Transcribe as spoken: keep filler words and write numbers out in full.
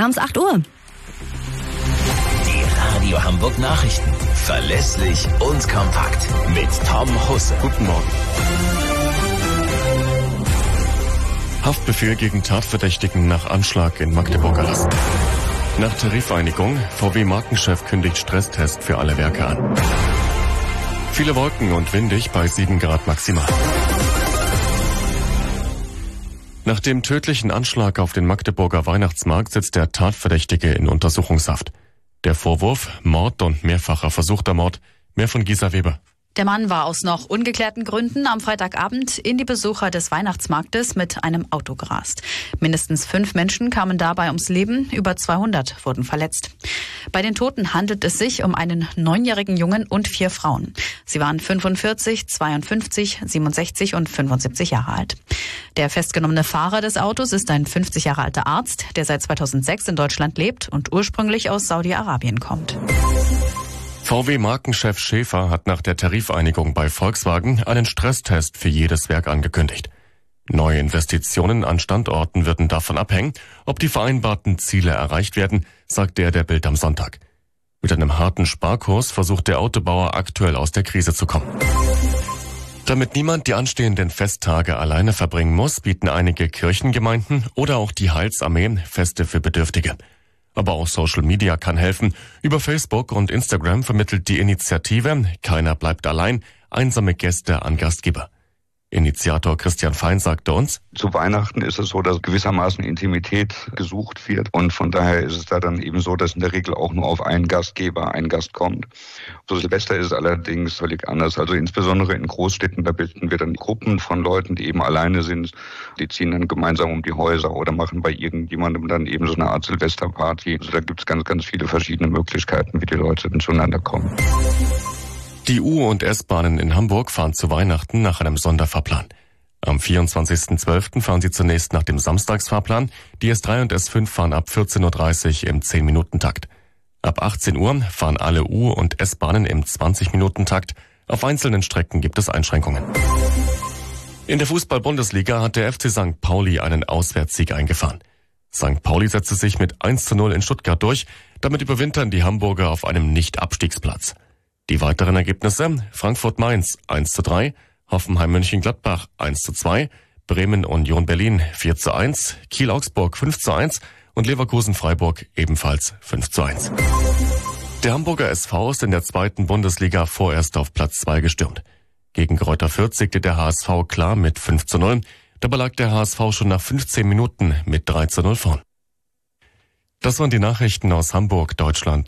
Wir haben's acht Uhr. Die Radio Hamburg Nachrichten. Verlässlich und kompakt. Mit Tom Husse. Guten Morgen. Haftbefehl gegen Tatverdächtigen nach Anschlag in Magdeburg erlassen. Nach Tarifeinigung, V W-Markenchef kündigt Stresstest für alle Werke an. Viele Wolken und windig bei sieben Grad maximal. Nach dem tödlichen Anschlag auf den Magdeburger Weihnachtsmarkt sitzt der Tatverdächtige in Untersuchungshaft. Der Vorwurf: Mord und mehrfacher versuchter Mord. Mehr von Gisa Weber. Der Mann war aus noch ungeklärten Gründen am Freitagabend in die Besucher des Weihnachtsmarktes mit einem Auto gerast. Mindestens fünf Menschen kamen dabei ums Leben, über zweihundert wurden verletzt. Bei den Toten handelt es sich um einen neunjährigen Jungen und vier Frauen. Sie waren fünfundvierzig, zweiundfünfzig, siebenundsechzig und fünfundsiebzig Jahre alt. Der festgenommene Fahrer des Autos ist ein fünfzig Jahre alter Arzt, der seit zweitausendsechs in Deutschland lebt und ursprünglich aus Saudi-Arabien kommt. V W-Markenchef Schäfer hat nach der Tarifeinigung bei Volkswagen einen Stresstest für jedes Werk angekündigt. Neue Investitionen an Standorten würden davon abhängen, ob die vereinbarten Ziele erreicht werden, sagt er der Bild am Sonntag. Mit einem harten Sparkurs versucht der Autobauer aktuell aus der Krise zu kommen. Damit niemand die anstehenden Festtage alleine verbringen muss, bieten einige Kirchengemeinden oder auch die Heilsarmee Feste für Bedürftige. Aber auch Social Media kann helfen. Über Facebook und Instagram vermittelt die Initiative Keiner bleibt allein einsame Gäste an Gastgeber. Initiator Christian Fein sagte uns: Zu Weihnachten ist es so, dass gewissermaßen Intimität gesucht wird, und von daher ist es da dann eben so, dass in der Regel auch nur auf einen Gastgeber ein Gast kommt. So Silvester ist es allerdings völlig anders. Also insbesondere in Großstädten, da bilden wir dann Gruppen von Leuten, die eben alleine sind. Die ziehen dann gemeinsam um die Häuser oder machen bei irgendjemandem dann eben so eine Art Silvesterparty. Also da gibt es ganz, ganz viele verschiedene Möglichkeiten, wie die Leute dann zueinander kommen. Die U- und S-Bahnen in Hamburg fahren zu Weihnachten nach einem Sonderfahrplan. Am vierundzwanzigsten zwölften fahren sie zunächst nach dem Samstagsfahrplan. Die S drei und S fünf fahren ab vierzehn Uhr dreißig im zehn-Minuten-Takt. Ab achtzehn Uhr fahren alle U- und S-Bahnen im zwanzig-Minuten-Takt. Auf einzelnen Strecken gibt es Einschränkungen. In der Fußball-Bundesliga hat der F C Sankt Pauli einen Auswärtssieg eingefahren. Sankt Pauli setzte sich mit eins zu null in Stuttgart durch. Damit überwintern die Hamburger auf einem Nicht-Abstiegsplatz. Die weiteren Ergebnisse: Frankfurt-Mainz eins zu drei, Hoffenheim-Mönchengladbach eins zu zwei, Bremen-Union Berlin vier zu eins, Kiel-Augsburg fünf zu eins und Leverkusen-Freiburg ebenfalls fünf zu eins. Der Hamburger S V ist in der zweiten Bundesliga vorerst auf Platz zwei gestürmt. Gegen Greuther Fürth siegte der H S V klar mit fünf zu null. Dabei lag der H S V schon nach fünfzehn Minuten mit drei zu null vorn. Das waren die Nachrichten aus Hamburg, Deutschland.